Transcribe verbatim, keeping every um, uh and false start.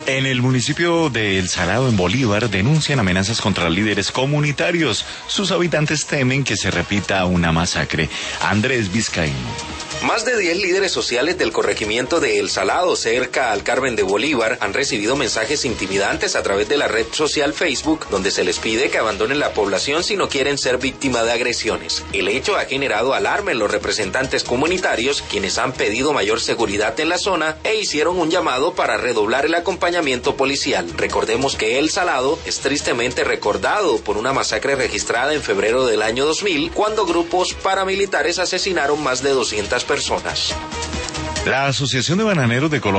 En el municipio de El Salado, en Bolívar, denuncian amenazas contra líderes comunitarios. Sus habitantes temen que se repita una masacre. Andrés Vizcaíno. Más de diez líderes sociales del corregimiento de El Salado, cerca al Carmen de Bolívar, han recibido mensajes intimidantes a través de la red social Facebook, donde se les pide que abandonen la población si no quieren ser víctima de agresiones. El hecho ha generado alarma en los representantes comunitarios, quienes han pedido mayor seguridad en la zona e hicieron un llamado para redoblar el acompañamiento policial. Recordemos que El Salado es tristemente recordado por una masacre registrada en febrero del año dos mil, cuando grupos paramilitares asesinaron más de doscientas personas. La Asociación de Bananeros de Colombia